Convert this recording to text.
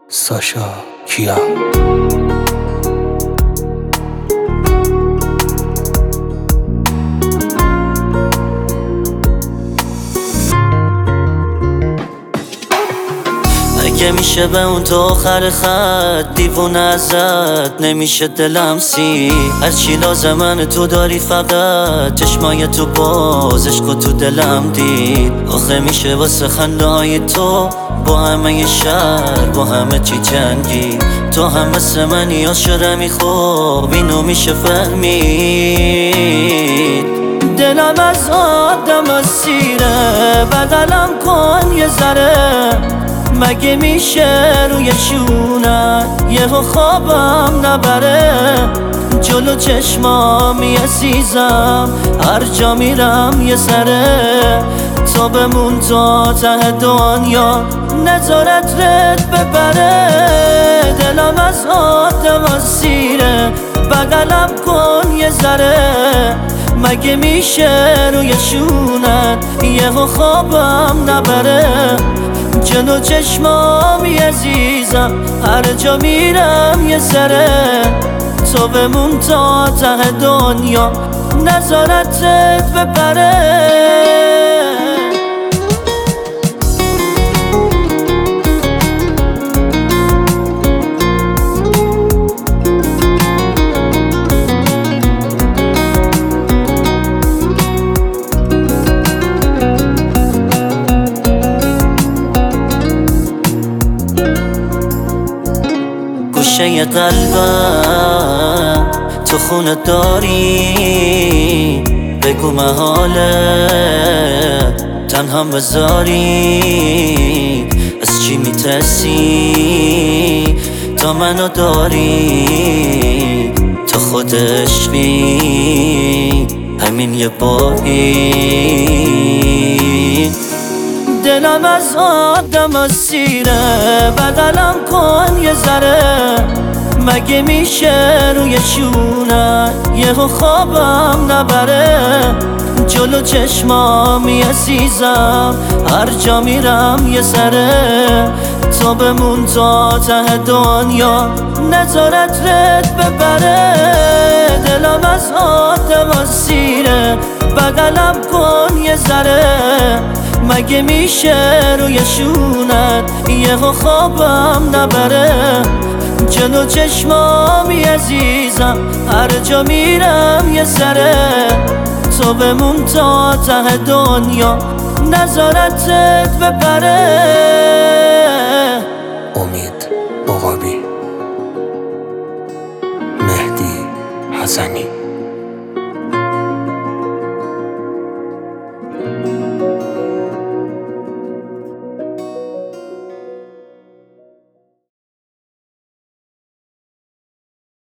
ساشا کیا اگه میشه به اون تو آخر خط دیوونه ازت نمیشه دلم سی هرچی لازمن تو داری فقط چشمای تو بازش که تو دلم دید آخه میشه واسه خنده‌های تو با همه شهر با همه چی جنگی تو هم مثل منی عاشقمی خوب اینو میشه فهمید دلم از آدم اسیره بغلم کن یه ذره مگه میشه روی شونت یهو خوابم نبره جلو چشمامی عزیزم هر جا میرم یه سره تو بمون تا ته دنیا نظارت رد ببره دلم از آدم اسیره بغلم کن یه ذره مگه میشه روی شونت یهو خوابم نبره جلو چشمامی عزیزم هر جا میرم یه سره تو بمون تا ته دنیا نظارتت ببره گوشه قلبم تو خونه داری بگو محاله تنها بذاری از چی میترسی تا منو داری تو خود عشقی همین یه باری دلم از آدم اسیره بغلم کن یه ذره مگه میشه روی شونت یهو خوابم نبره جلو چشمامی عزیزم هر جا میرم یه سره تو بمون تا ته دنیا نظارت رد ببره دلم از آدم اسیره بغلم کن یه ذره مگه میشه روی شونت یهو خوابم نبره جلو چشمامی عزیزم هر جا میرم یه سره تو بمون تا ته دنیا نظارتت ببره امید عقابی، مهدی حسنی.